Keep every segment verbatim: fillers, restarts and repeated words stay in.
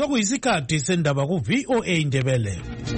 Sokuyisikhathi sendaba ku V O A Indebele.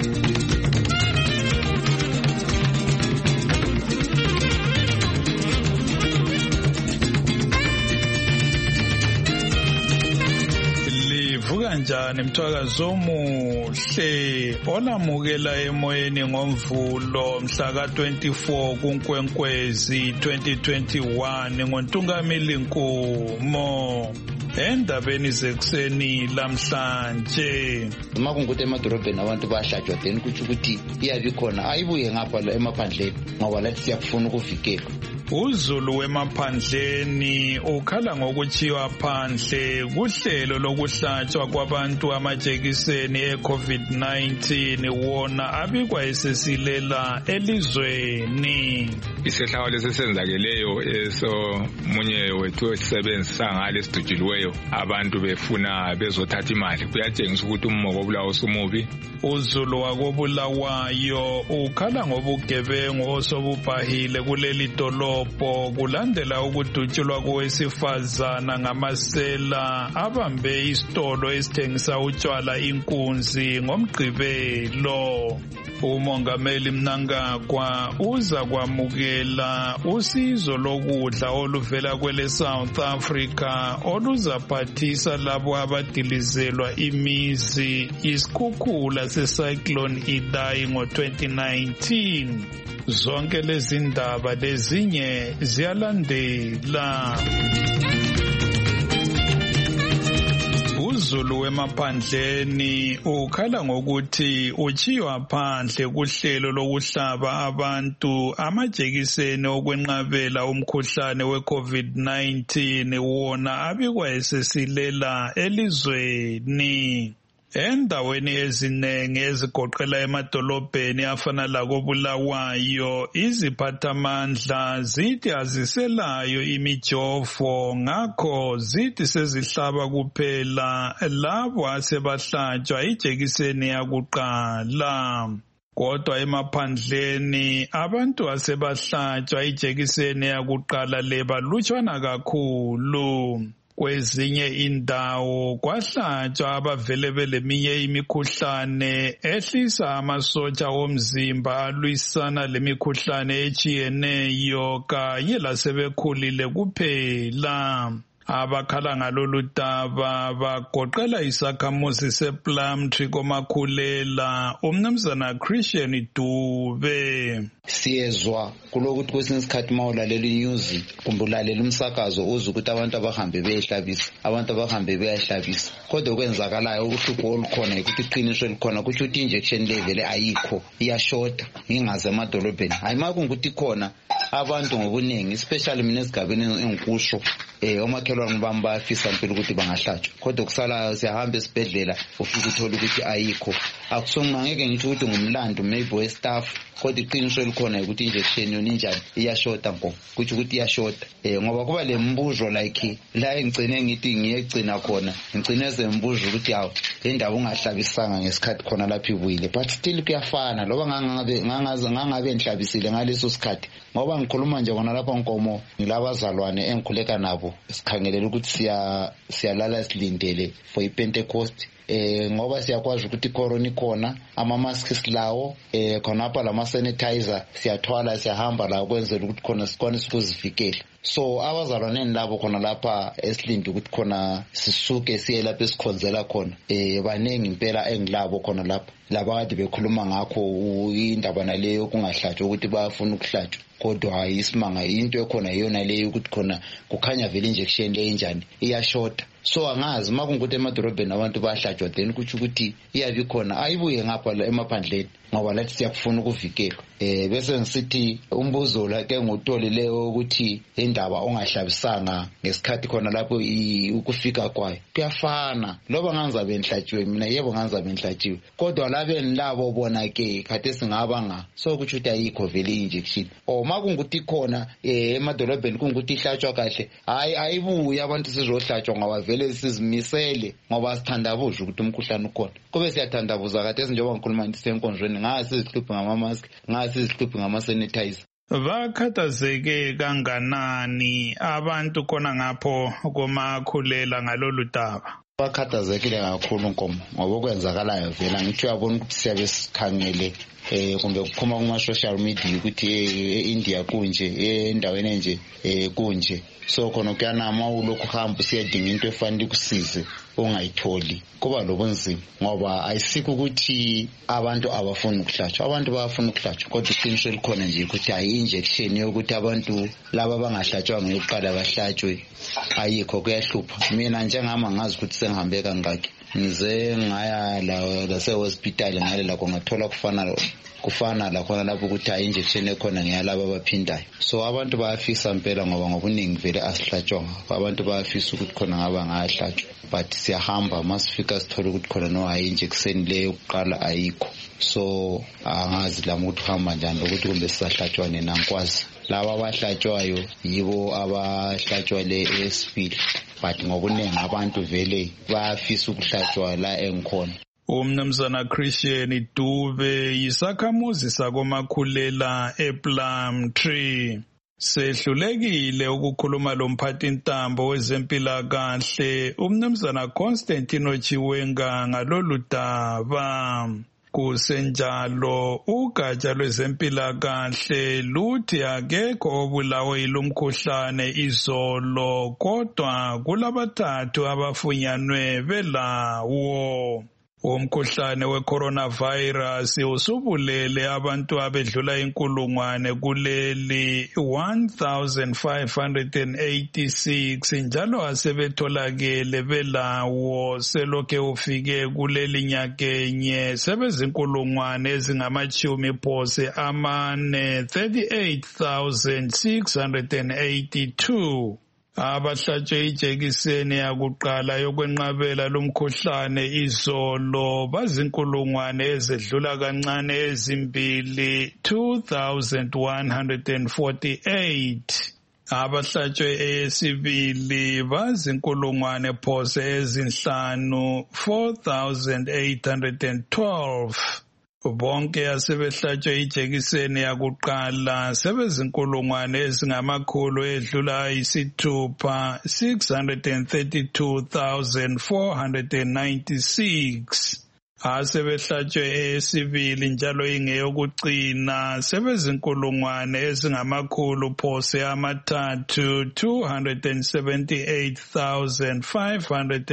Livuka njani mthwakazi omuhle olamukela emoyeni ngomvulo mhla ka twenty-four kuNkwenkwezi twenty twenty-one ngoNtungamili Nkumo. Endabeni zekuseni lamhlanje uma kungukuthi emadolobheni abantu bayahlatshwa then kuthi ukuthi iyabe khona ayibuye ngapha emaphandleni ngoba lathi siyakufuna ukuvikela. uZulu wemaphandleni ukhala ngokuchiwa phandle kuhlelo lokuhlatshwa kwabantu amajekiseni e-COVID nineteen wona abikwa esesilela elizweni. Isehlawa lesenzakeleyo eso munye wethu osebenzisa ngale sidujiliweyo abantu befuna bezothatha imali kuyatshengisa ukuthi ummoko obulawo usumubi. uZulu wakobulawayo ukhala ngobugebengu osobubhahile kuleli dolobho kulandela ukudutshulwa kowesifazana ngamasela abambe isitolo esithengisa utshwala inkunzi ngomgqibelo. uMongameli Mnangagwa uza kwamukela usizo lokudla oluvela kwele South Africa oluzaphathisa labo abadilizelwa imizi isikhukhula secyclone Idai ngo twenty nineteen. Zonke lezi ndaba lezinye ziyalandela. uZulu wemaphandleni ukhala ngokuthi uchiwa phandle kuhlelo lokuhlaba abantu amajekiseni okwenqabela umkhuhlane we-COVID nineteen wona abikwa esesilela elizweni. Endaweni ezinengi ezigoqela emadolobheni afana lakobulawayo iziphathamandla zithi aziselayo imijovo ngakho zithi sezihlaba kuphela labo asebahlatshwa ijekiseni yakuqala. Kodwa emaphandleni abantu asebahlatshwa ijekiseni yakuqala leba lutshwana kakhulu. Kwezinye indawo kwahlatshwa abavele beleminye imikhuhlane ehlisa amasotsha omzimba alwisana lemikhuhlane echiyeneyo kanye lasebekhulile kuphela. Abakhala ngalolu daba bagoqela isakhamuzi sePlumtree koMakhulela uMnumzana Christian Dube. Siyezwa kulokuthi kwesinye isikhathi mawulalela inews kumbe ulalela umsakazo uza ukuthi abantu abahambe beyehlabisa abantu abahambe beyahlabisa kodwa kwenzakalayo uhlupho olukhona ukuthi iqiniso elikhona kusho ukuthi injection level ayikho iyashota ngingaze emadolobheni hayi makungukuthi khona abantu ngobuningi especially mina esigabeni engikusho eh omakhelwane bami bayafisa impela ukuthi bangahlatshwa kodwa kusalayo siyahamba esibhedlela ufika uthola ukuthi ayikho akusona ngeke ngithi ukuthi ngumlando maybe we staff kodwa iqiniso elikhona ukuthi injection yona injani iyashota ngo kuthi ukuthi iyashota eh ngoba kuba lembuzo like la engcine ngithi ngiyegcina khona ngicine zembuzo ukuthi yawo indaba ungahlabisanga ngesikhathi khona lapha ibuyile but still kuyafana loba ngangabe ngangaze ngangabe ngihlabisile ngaleso sikhathi ngoba ngikhuluma nje kona lapha nkomo ngilabazalwane engikhuleka nabo sikhangelela ukuthi siya siyalala silindele for iPentecost. Eh ngoba siyakwazi ukuthi corona ikhona ama masks lawo eh khona apha lama sanitizer siyathwala siyahamba la kwenzela ukuthi khona sikwanise ukuzivikela. So abazalwane labo khona lapha esilinde ukuthi khona sisuke siye lapha esikhonzela khona eh banengi impela engilabo khona lapha laba kade bekhuluma ngakho indaba naleyo kungahlatshwa ukuthi bayafuna ukuhlatshwa kodwa hayi isimanga into ekhona iyona leyo ukuthi khona kukhanya vele injection le injani iyashota. So angazi makungukuthi emadolobheni abantu bayahlatshwa then kuthi ukuthi iyabe khona ayibuye ngapha emaphandleni ngoba lathi siyakufuna ukuvikela. Eh bese ngisithi umbuzo la ke ngotolileyo ukuthi indaba ongahlabisanga ngesikhathi khona lapho ukufika kwayo kuyafana loba nganzabe enhlatshiwe mina yebo nganzabe enhlatshiwe kodwa labeni labo bona ke khathe singaba nga so kuthi ukuthi ayikho vele injection o makungukuthi khona eh emadolobheni kungukuthi ihlatshwa kahle hayi ayibuye abantu sizohlatshwa ngoba vele sizimisele ngoba sithandabuza ukuthi umkhuhlane ukhona kube siyathandabuza kade njengoba ngikhuluma ngithi senkonjweni ngasi sihluphe ngama mask ngasi sihluphe ngama sanitizer. Bakhathazeke kanganani abantu khona ngapho komakhulela ngalolu daba? Bakhathazekile kakhulu Nkomo ngoba okwenzakalayo vela ngithi uyabona ukuthi siyabe sikhangele eh kumbe kuphuma kuma social media ukuthi eIndia kunje endaweni enje eh kunje so khona kuyanama ulokhu hamba usiyadinga into efanele kusize ongayitholi kuba lobunzima ngoba ayisikho ukuthi abantu abafuna ukuhlatshwa abantu bayafuna ukuhlatshwa kodwa iqiniso likhona nje ukuthi ayi injection yokuthi abantu laba bangahlatshwa ngokuqala bahlatshwe ayikho kuyahlupha mina njengama ngazi ukuthi sengihambe kangaki ngize ngaya la lase hospital ngale la kongathola kufana kufana la khona lapho ukuthi ayi injection ekhona ngiyalaba abaphindayo so abantu bayafisa impela ngoba ngobuningi vele asihlatshwa abantu bayafisa ukuthi khona ngaba ngahlatshwa but siyahamba masifika sithola ukuthi khona no ayi injection leyo yokuqala ayikho so angazi lami ukuthi hamba njani ukuthi kumbe sisahlatshwa nina ngikwazi laba abahlatshwayo yibo abahlatshwa le esibili but ngobuningi abantu vele bayafisa ukuhlatshwa la engikhona. Umnumzana Christian Dube yisakhamuzi sakomakhulela ePlumtree. Sehlulekile ukukhuluma lomphathi ntambo wezempilakahle umnumzana Constantino Chiwenga ngalolu daba. Kusenjalo ugatsha lwezempilakahle luthi akekho obulawe yilomkhuhlane izolo kodwa kulabathathu abafunyanwe belawo. Umkhuhlane we-coronavirus usubulele abantu abedlula inkulungwane kuleli one thousand five hundred eighty-six njalo asebetholakele belawo selokhe ufike kuleli nyakenye sebezinkulungwane ezingamachumi phose amane thirty-eight thousand six hundred eighty-two. Abahlatshwe ijekiseni yakuqala yokwenqabela lumkhuhlane izolo bazinkulungwane ezedlula kancane ezimbili two thousand one hundred forty-eight. Abahlatshwe eyesibili bazinkulungwane phose ezinhlanu four thousand eight hundred twelve. Bonke asebehlatshwe ijekiseni yakuqala sebezinkulungwane ezingamakhulu edlula ayisithupha six hundred thirty-two thousand four hundred ninety-six. Asebehlatshwe eyesibili njalo ingeyokucina sebezinkulungwane ezingamakhulu phose amathathu two hundred seventy-eight thousand five hundred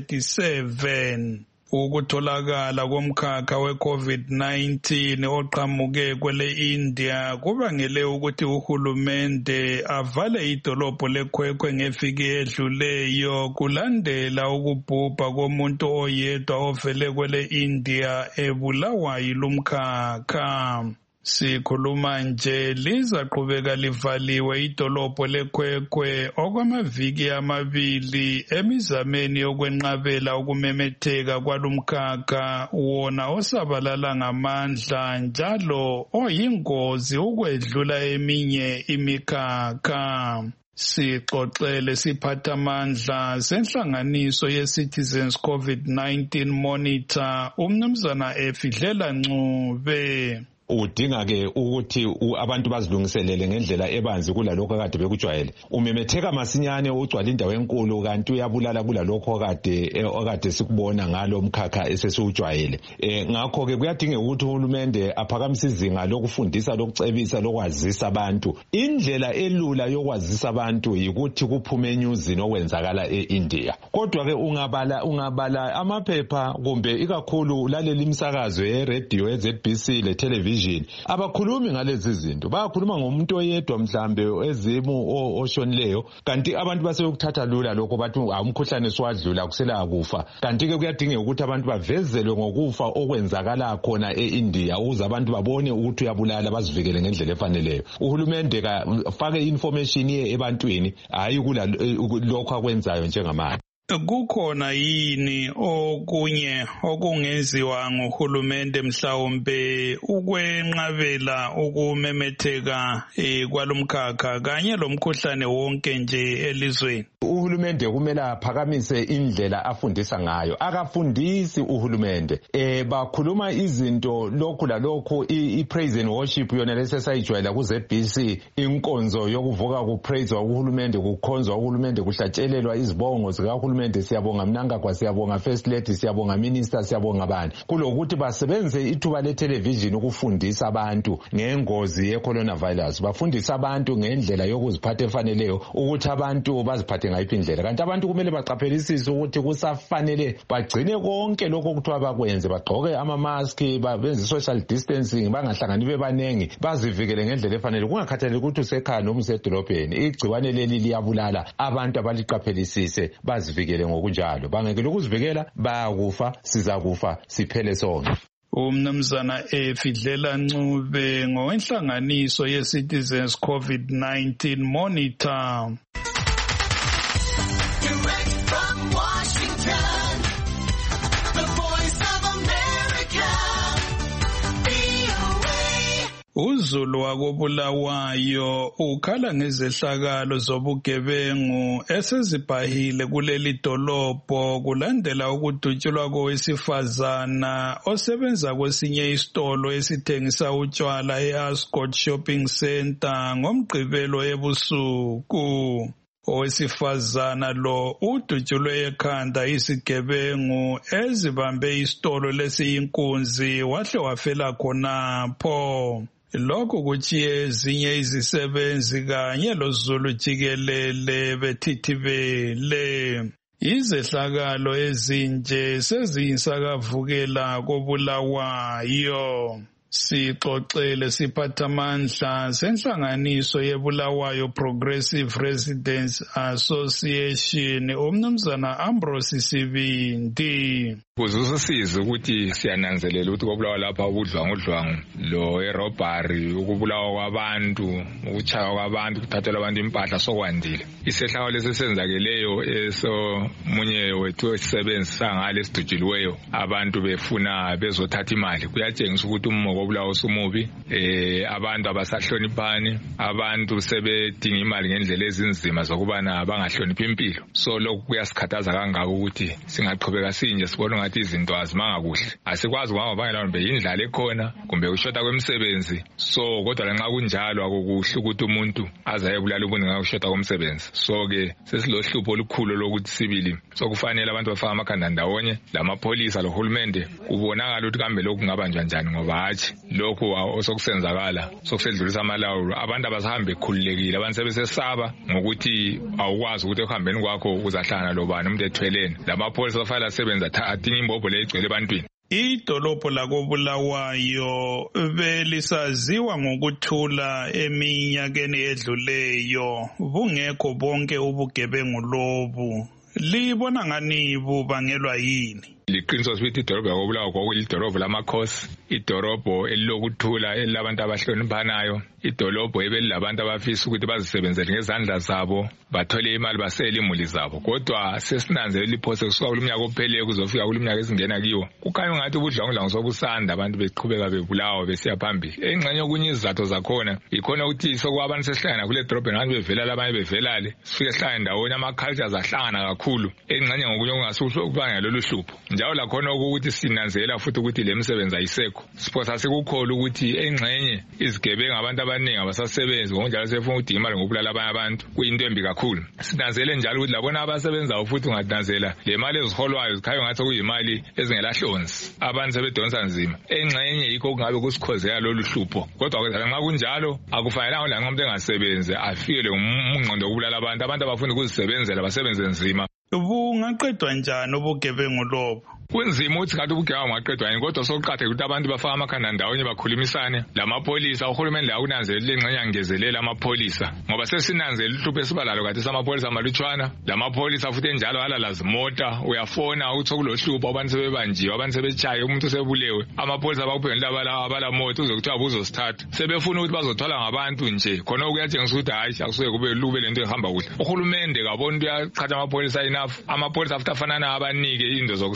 thirty-seven. Ukutholakala komkhakha we-COVID nineteen oqhamuke kwele India kubangele ukuthi uhulumende avale idolobho leKwekwe ngeviki edluleyo kulandela ukubhubha komuntu oyedwa ovele kwele India ebulawa yilumkhakha. Sikhuluma nje lizaqhubeka livaliwe idolobho leKwekwe okwamaviki amabili emizameni yokwenqabela ukumemetheka kwalumkhakha wona osabalala ngamandla njalo oyingozi ukwedlula eminye imikhakha. Sixoxele siphathamandla senhlanganiso ye-Citizens COVID nineteen Monitor umnumzana Efidlela Ncube. Udinga ke ukuthi abantu bazilungiselele ngendlela ebanzi kulalokho kade bekujwayele. Umemetheka masinyane ugcwala indawo enkulu kanti uyabulala kulalokho kade okade sikubona ngalo mkhakha esesiujwayele. Eh ngakho ke kuyadinga ukuthi uhulumende aphakamise izinga lokufundisa lokucebisa lokwazisa abantu. Indlela elula yokwazisa abantu yikuthi kuphume enyuzini okwenzakala eIndia. Kodwa ke ungabala ungabala amaphepha kumbe ikakhulu ulalela imisakazo ye-radio ye-Z B C le television abakhulumi ngalezi zinto bayakhuluma ngomuntu oyedwa mhlambe ezimu oshonileyo kanti abantu baseyokuthatha lula lokho bathi umkhuhlane swadlula kusela kufa kanti ke kuyadinga ukuthi abantu bavezelwe ngokufa okwenzakala khona eIndia ukuze abantu babone ukuthi uyabulala bazivikele ngendlela efaneleyo. Uhulumende ka fake information ye ebantwini hayi kula lokho akwenzayo njengamanje. Kukhona yini okunye okungenziwa nguhulumende mhlawumbe ukwenqabela ukumemetheka kwalomkhakha kanye lomkhuhlane wonke nje elizweni? uhulumende kumele aphakamise indlela afundisa ngayo. Akafundisi uhulumende. Eh bakhuluma izinto lokhu lalokhu i-praise and worship yona lesesayijwayela ku Z B C, inkonzo yokuvuka kupraise uhulumende, kukhonzwa uhulumende, kuhlatshelelwa izibongo zikahulumende. Siyabonga Mnangagwa, siyabonga First Lady, siyabonga Minister, siyabonga bani. Kulokuthi basebenze ithuba le television ukufundisa abantu ngengozi ye coronavirus, bafundisa abantu ngendlela yokuziphatha efaneleyo ukuthi abantu baziphathe ngayiphi indlela. Kanti abantu kumele baqaphelisise ukuthi kusafanele bagcine konke lokho kuthiwa bakwenze, bagqoke ama mask, babenze social distancing, bangahlangani bebanengi, bazivikele ngendlela efanele, kungakhathaleki ukuthi usekhaya noma usedolobheni. Igciwane leli liyabulala, abantu abaliqaphelisise bazivikele ngokunjalo. Bangeke ukuzivikela bayakufa, sizakufa siphele sonke. Umnumzana Efidlela Ncube ngowenhlanganiso ye-Citizens COVID nineteen Monitor. Direct from Washington, the Voice of America, V O A. uZulu wakobulawayo ukhala ngezehlakalo zobugebengu esezibhahile kuleli dolobho kulandela ukudutshulwa kowesifazana osebenza kwesinye isitolo esithengisa utshwala e-Ascot Shopping Center ngomgqibelo ebusuku. Owesifazana lo udutshulwe ekhanda isigebengu ezibambe isitolo lesiyinkunzi wahle wafela khonapho. Lokhu kutshiye ezinye izisebenzi kanye loZulu jikelele bethithibele. Izehlakalo ezinje seziyisakavukela kobulawayo. Sixoxele siphathamandla senhlanganiso yeBulawayo Progressive Residents Association umnumzana Ambrose Sibindi. Kuzusisiza ukuthi siyananzelela ukuthi kobulawa lapha ubudlwangudlwangu lo erobhari, ukubulawa kwabantu, ukuchaya kwabantu, kuthathelwa abantu impahla sokwandile. Isehlakalo lesenzakeleyo eso munye wethu osebenzisa ngale sidujilweyo abantu befuna bezothatha imali, kuyatshengisa ukuthi ummo kobulawa usumubi. Eh abantu abasahloniphani, abantu sebedinga imali ngendlela ezinzima zokubana bangahloniphi impilo. So lokhu kuyasikhathaza kangaka ukuthi singaqhubeka sinje sibona ngathi izinto azimanga kuhle. Asikwazi ngoba bangela mbe indlala ekhona kumbe ushota kwemisebenzi. So kodwa lanxa kunjalo akukuhle ukuthi umuntu azayebulala ubuntu ngakushota komsebenzi. So ke sesilohlupho olukhulu lokuthi sibili. So kufanele abantu bafaka amakhanda ndawonye, lamapolisa lohulumende ubonakala ukuthi kambe lokhu kungabanjwa njani ngoba hathi lokhu osokusenzakala sokusedlulisa amalawulo. Abantu abasahambe ekhululekile, abantu sebesesaba ngokuthi awukwazi ukuthi ehambeni kwakho uzahlangana lobani umuntu ethweleni. Lamapolisa bafala sebenza athi imbobho legcwele ebantwini. Idolobho lakobulawayo belisaziwa ngokuthula eminyakeni edluleyo, bungekho bonke ubugebengu lobu. Libona ngani bubangelwa yini? Liqiniso sithi idolobho lakobulawayo kwakuyidolobho lamakhosi, idolobho elilokuthula elabantu abahloniphanayo, idolobho ebelilabantu abafisa ukuthi bazisebenzele ngezandla zabo bathole imali basele imuli zabo. Kodwa sesinanzelela iphose kusuka kulumnyaka opheleyo kuzofika kulumnyaka esingena kiwo, kukhanya ngathi ubudlwangudlwangu sobusanda, abantu beqhubeka bebulawa besiya phambili. Engxenye okunye izathu zakhona ikhona ukuthi sokwabantu sesihlangana kule dolobho ngabantu bevela labanye bevelale, sifike sihlangana ndawonye, ama-cultures ahlangana kakhulu. Engxenye ngokunye okungasuhlo ukubanga lolu hlupho. Njalo lakhona ukuthi sinanzelela futhi ukuthi le misebenzi ayisekho. Siphosa sikukhola ukuthi engxenye izigebengu abantu abaningi abasasebenzi ngokunjalo sefuna ukudinga imali ngokubulala abanye abantu, kuyinto embi kakhulu. Sinanzele njalo ukuthi labona abasebenzayo futhi ungadanzela le mali eziholwayo zikhaya ngathi kuyimali ezingelahlonzi, abantu sebedonsa nzima. Engxenye yikho kungabe kusikhozela lolu hlupho. Kodwa nxa kunjalo akufanelanga lanxa umuntu engasebenzi afikele umngqondo wokubulala abantu. Abantu abafuna ukuzisebenzela basebenze nzima. Bungaqedwa njani ubugebengu lobo? Kunzima ukuthi kanti ubugebengu bungaqedwa yini, kodwa sokuqhathe ukuthi abantu bafaka amakhanda ndawonye bakhulumisane. Lamapolisa uhulumende la unanzelela engxenye angezelela amapolisa ngoba sesinanzelela uhlupho esibalalo kade samapolisa amalutshwana. Lamapolisa futhi enjalo alalazimota, uyafona ukuthi kulohlupho abantu sebebanjiwe, abantu sebechaye, umuntu sebulewe. Amapolisa bakuphendula abala abala moto uzokuthiwa buzosithatha. Sebefuna ukuthi bazothwala ngabantu nje. Khona ukuyatshengisa ukuthi hayi akusuke kube lube lento ehamba kuhle. Uhulumende kabona uyaqhatha amapolisa enough. Amapolisa futhi afanana abanike izinto zokusebenza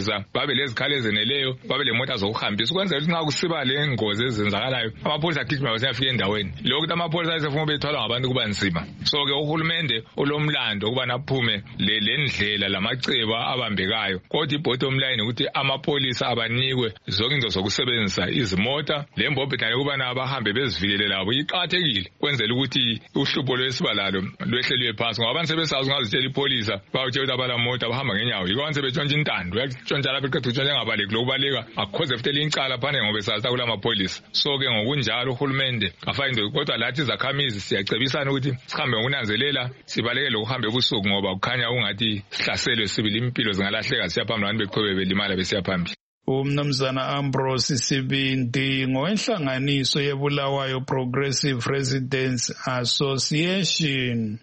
ukusebenzisa babe lezikhali ezeneleyo babe lemota zokuhambisa ukwenzela ukuthi nxa kusiba le ngozi ezenzakalayo amapholisa agijima basiyafika endaweni lokho ukuthi amapholisa ayesefuna bethwala ngabantu kuba nzima. So ke uhulumende ulomlando ukuba naphume le lendlela lamaceba abambekayo kodwa ibottom line ukuthi amapholisa abanikwe zonke izinto zokusebenzisa izimota lembobhedane kuba nabahambe bezivikele labo iqhathekile kwenzela ukuthi uhlupho lwesibalalo lwehlelwe phansi ngoba abantu sebesazi ngazitshela ipolisa bawutshela ukuthi abalamota bahamba ngenyawo yiko abantu sebetshontsha intando uyatshontsha lapha eqedwe utshontsha engabaleki lokubaleka akukhoze futhi elincala phane ngoba besazi kula mapholisa. So ke ngokunjalo uhulumende afake into kodwa lathi izakhamizi siyacebisana ukuthi sihambe ngokunanzelela sibalekele ukuhamba ebusuku ngoba kukhanya ungathi sihlaselwe sibili impilo zingalahleka siyaphambili abantu beqhubeke belimala besiyaphambili. Umnumzana Ambrose Sibindi ngowenhlanganiso yeBulawayo Progressive Residents Association.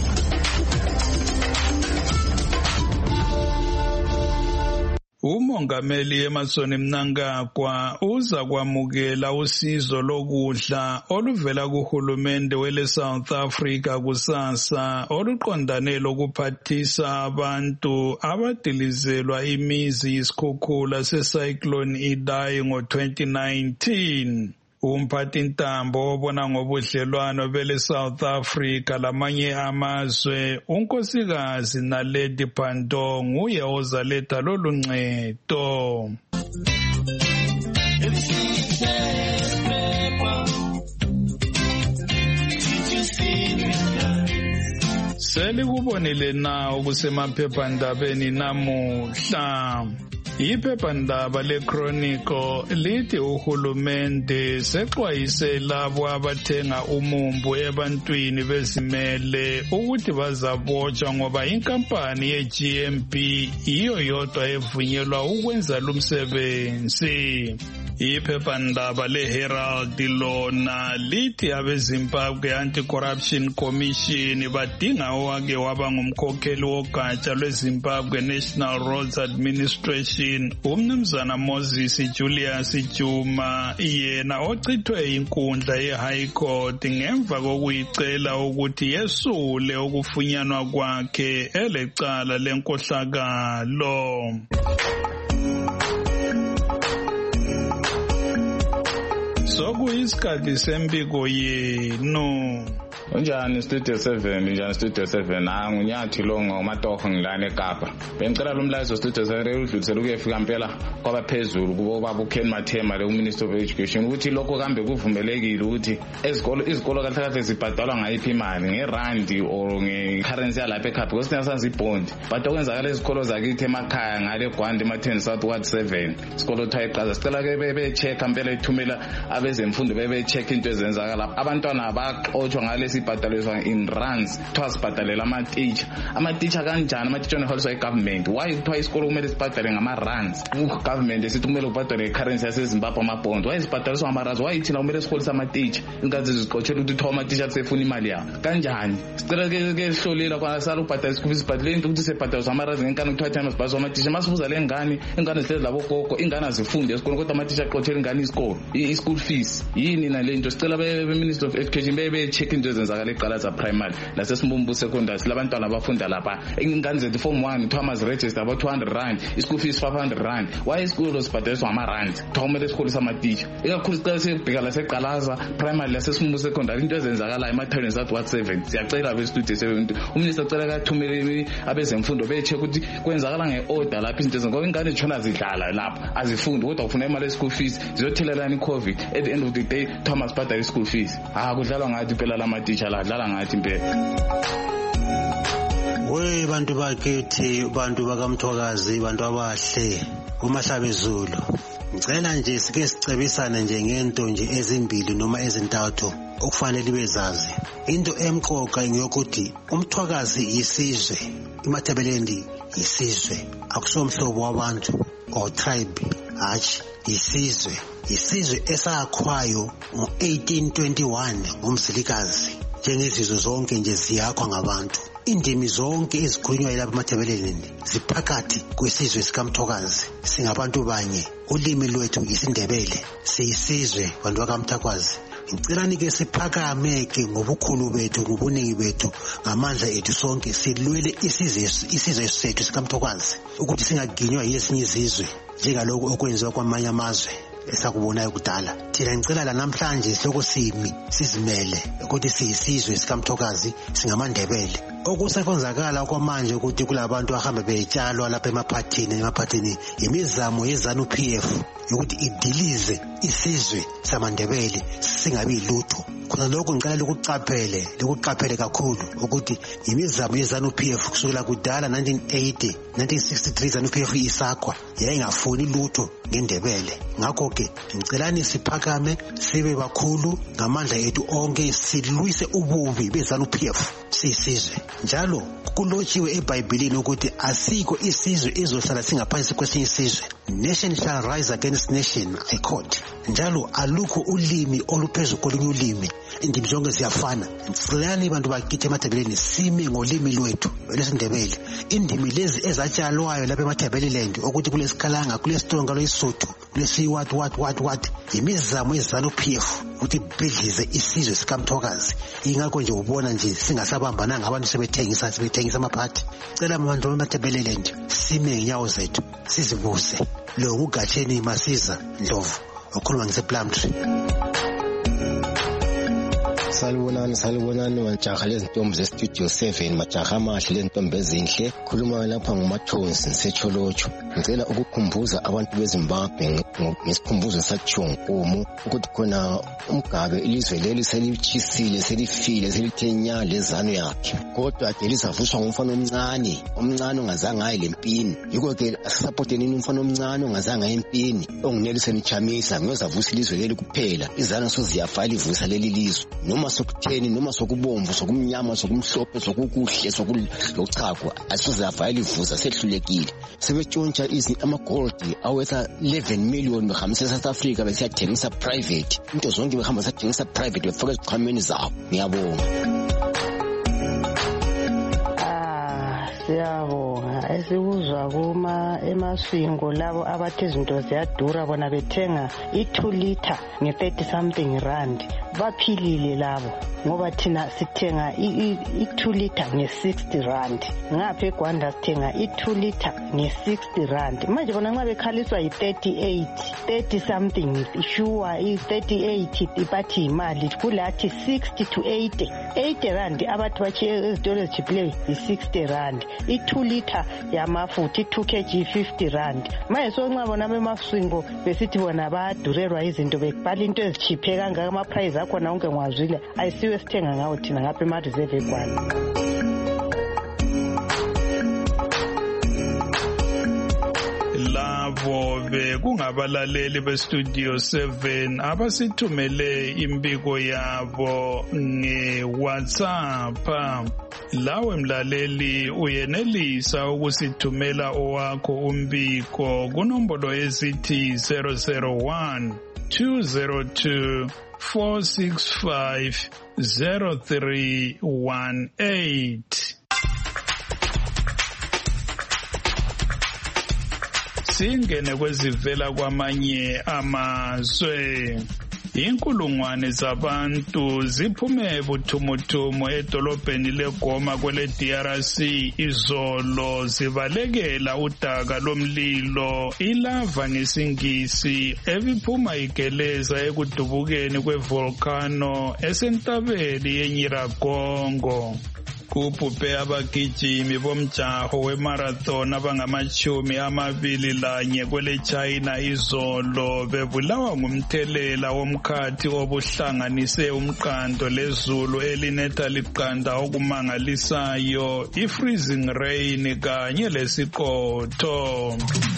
Umongameli Emmerson Mnangagwa uza kwamukela usizo lokudla oluvela kuhulumende wele South Africa kusasa oluqondane lokuphathisa abantu abadilizelwa imizi isikhukhula secyclone Idai ngo twenty nineteen. Umphathintambo obona ngobudlelwano bele South Africa lamanye amazwe unkosikazi Naledi Pandor nguye ozaletha lolu ncedo. Selikubonile na okusemaphephandabeni namuhla. Iphephandaba leChronicle lithi uhulumende sexwayise labo abathenga umumbu ebantwini bezimele ukuthi bazabotshwa ngoba inkampani ye-G M B iyo yodwa evunyelwa ukwenza lumsebenzi. Iphephandaba leHerald lona lithi abeZimbabwe Anti-Corruption Commission badinga owake waba ngumkhokheli wogatsha lweZimbabwe National Roads Administration umnumzana Moses Julius Juma yena ochithwe inkundla ye-High Court ngemva kokuyicela ukuthi yesule ukufunyanwa kwakhe elecala lenkohlakalo. Sokuyisikhathi sempiko yenu. Unjani Studio seven, unjani Studio seven, ha nguNyathi lo ngomatoho ngilana eKapa. Bengicela lo mlayezo Studio seven udlulisela ukuyefika impela kwabaphezulu kubo baba uKen Mathema le uMinister of Education ukuthi lokho kambe kuvumelekile ukuthi ezikolo izikolo kahle kahle zibhadalwa ngayiphi imali ngerandi or ngecurrency yalapha eKapa because siyasazi ibond. But okwenzakala izikolo zakithi emakhaya ngale Gwande ematheni South Ward seven. Isikolo thayiqaza sicela ke bebe check impela ethumela abezemfundo bebe check into ezenzakala. Abantwana abaxothwa ngale ibhadalelwa in rands kuthiwa sibhadalela ama-teacher ama-teacher kanjani ama-teacher oneholiswa i-government why kuthiwa isikolo kumele sibhadale ngama-rands government esithi kumele ubhadale i-currency yasezimbabwe amabond why sibhadaliswa ngama-rands why thina kumele siholise ama-teacher inkathi zizixotshela ukuthi kuthiwa ama-teacher sefuna imali yabo kanjani sicela ke sihlolela kwasala ukubhadala isikhubi sibhadalele into ukuthi sebhadaliswa ama-rands ngenkani kuthiwa thina sibhadaliswa ama-teacher masibuza le ngane ingane zihlezi labo gogo ingane azifunde esikoleni kodwa ama-teacher aqothela ingane isikolo i-school fees yini nale nto sicela be-Minister of Education bebe-check into ezenzakala eqala za primary nasesimbumbu secondary silabantwana abafunda lapha ingane zethu form one Thomas register about two hundred rand ischool fees five hundred rand why isikolo sibhadaliswa ngama-rand thawumele sikhulisa ama-teacher ikakhulu sicela sibheka laseqalaza primary lasesimbumbu secondary into ezenzakalayo ematheni South Ward seven siyacela bestudio seven uMinister ucela kathumele abezemfundo becheck ukuthi kwenzakala nge-order lapha izinto ngoba ingane zitshona zidlala lapha azifundi kodwa ufuna imali ye-school fees ziyothelelana i-COVID at the end of the day Thomas bhadala i-school fees ah kudlalwa ngathi phela lama-teacher la dlala ngathi impela. We bantu bakithi bantu bakamthwakazi bantu abahle uMahlabezulu ngicela nje sike sicebisane nje ngento nje ezimbili noma ezintathu okufanele bezazi. Into emqoka ngiyokuthi umthwakazi isizwe iMatabeleland isizwe akusomhlobo wabantu or tribe hatshi isizwe isizwe esakhwayo ngo eighteen twenty-one ngumzilikazi njengezizwe zonke nje ziyakhwa ngabantu. Indimi zonke ezikhulunywa lapha eMatabeleland ziphakathi kwesizwe sikaMthwakazi singabantu banye ulimi lwethu isindebele siyisizwe bantu bakaMthwakazi Ngicelani ke siphakame ke ngobukhulu bethu ngobuningi bethu ngamandla ethu sonke silwele isizwe isizwe sethu sikaMthokazi ukuthi singaginywa yesinye izizwe njengaloko okwenziwa kwamanye amazwe esakubonayo kudala. Thina ngicela la namhlanje sokusimi sizimele ukuthi siyisizwe sikaMthokazi singamandebele. Okusekwenzakala kwamanje ukuthi kulabantu ahambe betshalwa lapha emaphathini emaphathini imizamo yezanu P F ukuthi idilize isizwe samandebele singabi lutho. Khona lokho ngicela ukucaphele lokuqaphele kakhulu ukuthi imizamo yezanu P F kusukela kudala nineteen eighty nineteen sixty-three zanu P F isakwa yayingafuni lutho ngendebele. Ngakho ke ngicelani siphakame sibe bakhulu ngamandla ethu onke silwise ububi bezanu P F sisizwe. Njalo kulotshiwe eBhayibhelini ukuthi asikho isizwe ezohlala singaphansi kwesinye isizwe. Nation shall rise against nation, I quote. Njalo alukho ulimi oluphezulu kolunye ulimi. Indimi zonke ziyafana. Ngicela abantu bakithi eMatabeleni sime ngolimi lwethu lwesindebele. Indimi lezi ezatshalwayo lapha eMatabeleland ukuthi kulesikhalanga kulesitonga lwesotho kulesi what what what what imizamo yezanu P F ukuthi bidlize isizwe sikaMthokazi. Ingakho nje ubona nje singasabambananga abantu sebethengisa sebethengisa amaphathi. Cela abantu eMatabeleland sime ngenyawo zethu sizibuse. Lo uGatheni Masiza Ndlovu okhuluma ngesePlumtree. Salibonani salibonani majaha lezintombi zestudio seven majaha amahle lezintombi ezinhle. Khuluma lapha nguMathonsi ngisecholotsho. Ngicela ukukhumbuza abantu beZimbabwe ngesikhumbuzo saTshongumu ukuthi khona uMgabe ilizwe leli selichisile selifile selithenya lezano yakhe. Kodwa ade lizavuswa ngumfana omncane omncane ongazange aye lempini. Yiko ke asupporteni umfana omncane ongazange aye empini onguNelson Chamisa ngozavusa ilizwe leli kuphela. Izana soziyafa livusa leli lizwe. Noma sokutheni noma sokubomvu sokumnyama sokumhlophe sokukuhle sokulochakwa asizafa ilivuza sehlulekile. Sebetshontsha izi amagold awetha eleven million behambisa eSouth Africa besiyathengisa private. Into zonke behamba sathengisa private befaka iziqhameni zabo. Ngiyabonga. Siyabonga esikuzwa kuma emaswingo labo abathi izinto ziyadura bona bethenga i-two liter nge-thirty something rand. Baphilile labo ngoba thina sithenga i-two liter nge-sixty rand. Ngapha eGwanda sithenga i-two liter nge-sixty rand. Manje bona nxa bekhaliswa yi-thirty-eight thirty something sure i-thirty-eight ibathi imali kulathi sixty to eighty eighty rand abathi bachiye ezitolo ezijiphileyo yi-sixty rand. I-two liter yamafutha i-two kg fifty rand. Manje sonxa bona bemaswingo besithi bona bayadurelwa izinto bekubhala into ezichiphe kangaka ama-price akhona onke ngwazile ayisiwe sithenga ngawo thina ngapha ema-reserve eGwanda. Labo bekungabalaleli bestudio seven abasithumele imbiko yabo nge-WhatsApp. Lawe mlaleli uyenelisa ukusithumela owakho umbiko kunombolo esithi zero zero one two zero two four six five zero three one eight. Singene kwezivela kwamanye amazwe. Inkulungwane zabantu ziphume buthumuthuma edolobheni leGoma kwele D R C izolo zibalekela udaka lomlilo ilava ngesingisi ebiphuma igeleza ekudubukeni kwevolcano esentabeni yeNyiragongo. Kubhubhe abagijimi bomjaho wemarathon abangamachumi amabili lanye kwele China izolo bebulawa ngumthelela womkhathi obuhlanganise umqando lezulu elinetha liqanda okumangalisayo i-freezing rain kanye lesiqotho.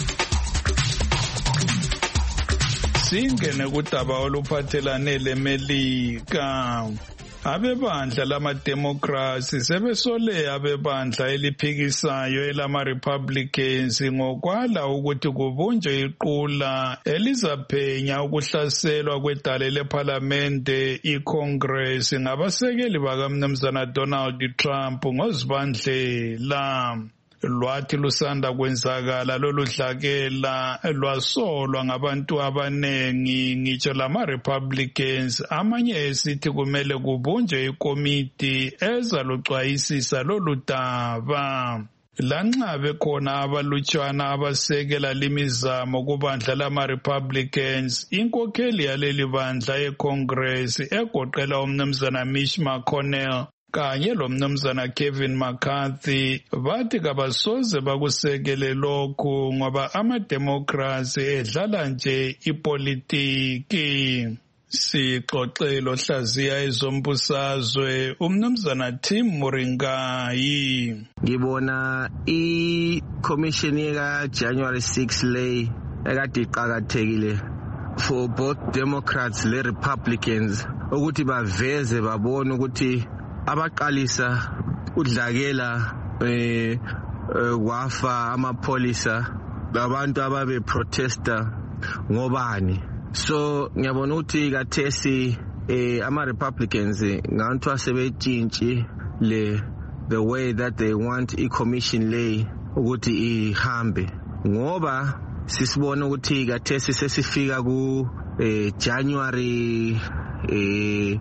Singene kudaba oluphathelane leMelika. Abebandla lamademokrasi sebesole abebandla eliphikisayo elama-Republicans ngokwala ukuthi kubunjwe iqula elizaphenya ukuhlaselwa kwedale lephalamende iCongress ngabasekeli bakamnumzana Donald Trump ngozibandlela. lwathi lusanda kwenzakala lolu dlakela lwasolwa ngabantu abanengi ngitsho lama-Republicans amanye esithi kumele kubunjwe ikomiti ezalucwayisisa lolu daba. Lanxa bekhona abalutshwana abasekela limizamo kubandla lama-Republicans, inkokheli yaleli bandla yeCongress egoqela umnumzana Mitch McConnell kanye lomnumzana Kevin McCarthy bathi kabasoze bakusekele lokhu ngoba ama-Democrats edlala nje ipolitiki. Sixoxelo hlaziya ezombusazwe umnumzana Tim Muringayi. Ngibona i-commission yeka January sixth lay ekade iqhakathekile for both Democrats le Republicans ukuthi baveze babone ukuthi abaqalisa udlakela eh wafa amapholisa labantu ababe protester ngobani. So ngiyabona ukuthi kathesi eh ama Republicans ngantu asebetshintshi le the way that they want i-commission lay ukuthi ihambe ngoba sisibona ukuthi kathesi sesifika ku eh January eh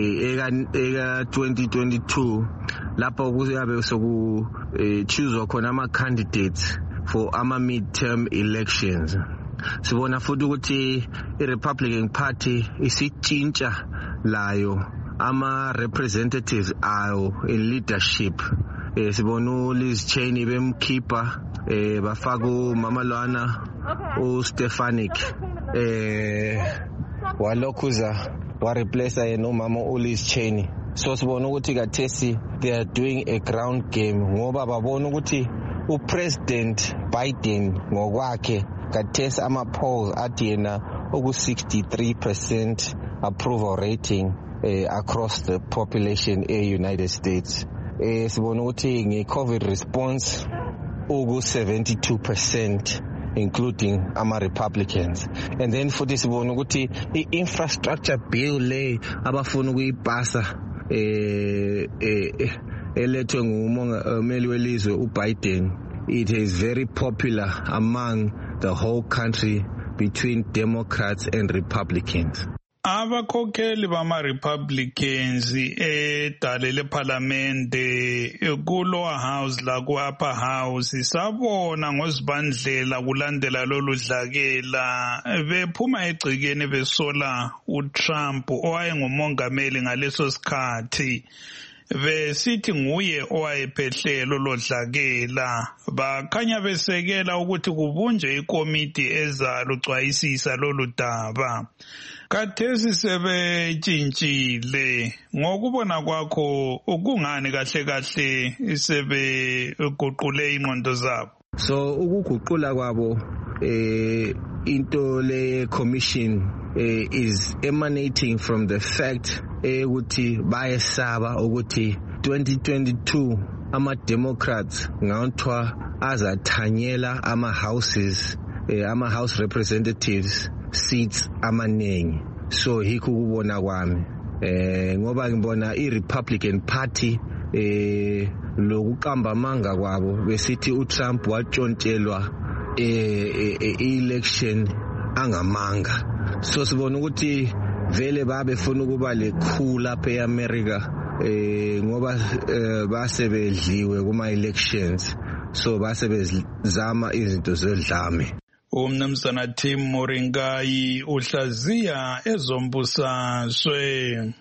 eka twenty twenty-two lapho kuyabe soku choose khona ama candidates for ama midterm elections. Sibona futhi ukuthi i-Republican Party isitshintsha layo ama representatives ayo in leadership. Eh sibona uLiz Cheney bemkhipha eh bafaka uMamalwana uStefanik eh walokhuza wa replace yena umama uLiz Cheney. So sibona ukuthi kathesi they are doing a ground game ngoba babona ukuthi uPresident Biden ngokwakhe kathesi ama polls athi yena oku sixty-three percent approval rating eh, across the population e United States. Eh sibona ukuthi nge-COVID response oku seventy-two percent including ama Republicans. And then futhi sibona ukuthi i-infrastructure bill le abafuna ukuyipasa eh eh elethwe ngumongameli welizwe uBiden, it is very popular among the whole country between Democrats and Republicans. Abakhokheli bama-Republicans edale parliamente ku-lower house la ku-upper house sabona ngozibandlela kulandela lolu dlakela bephuma egcikeni besola uTrump owayengumongameli ngaleso sikhathi. Besithi nguye owayephehlelo lodlakela bakhanya besekela ukuthi kubunjwe ikomiti ezalucwayisisa lolu daba. Kathesi sebetshintshile ngokubona kwakho ukungani kahle kahle sebeguqule ingqondo zabo. So ukuguqula kwabo eh into le commission eh, is emanating from the fact ukuthi bayesaba ukuthi twenty twenty-two ama Democrats ngawuthwa azathanyela ama houses eh, ama house representatives seats amaningi. So hikho kubona kwami eh ngoba ngibona i-Republican Party eh lokuqamba amanga kwabo besithi uTrump watshontshelwa eh election angamanga. So sibona ukuthi vele babefuna ukuba lekhulu lapha eAmerica eh ngoba basebedliwe kuma elections, so basebezama izinto zedlame. Umnumzana Tim Muringayi uhlaziya ezombusazwe.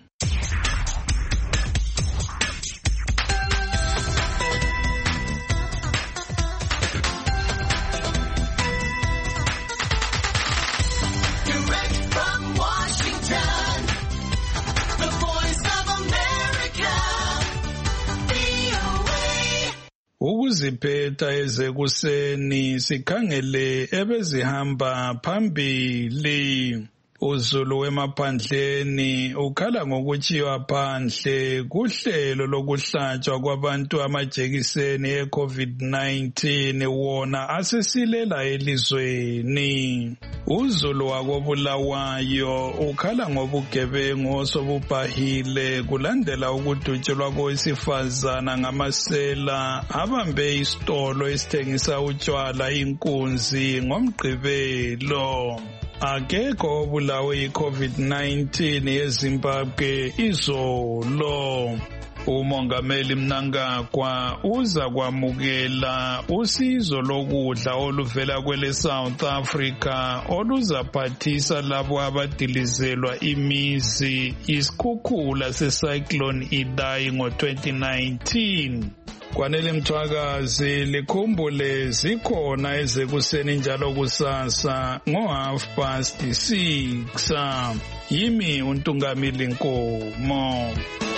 Ukuziphetha ezekuseni sikhangele ebezihamba phambili. Uzulu wemaphandleni ukhala ngokuchiywa phandle kuhlelo lokuhlatshwa kwabantu amajekiseni e-COVID nineteen wona asesilela elizweni. uZulu wakobulawayo ukhala ngobugebengu osobubhahile kulandela ukudutshelwa kowesifazana ngamasela abambe isitolo esithengisa utshwala inkunzi ngomgqibelo. Akekho obulawe yi-COVID nineteen eZimbabwe izolo. Umongameli Mnangagwa uza kwamukela usizo lokudla oluvela kwele South Africa oluzaphathisa labo abadilizelwa imizi isikhukhula secyclone Idai ngo twenty nineteen. Kwanele Mthwakazi likhumbule zikhona ezekuseni njalo kusasa ngo half past six. Yimi uNtungamili Nkomo.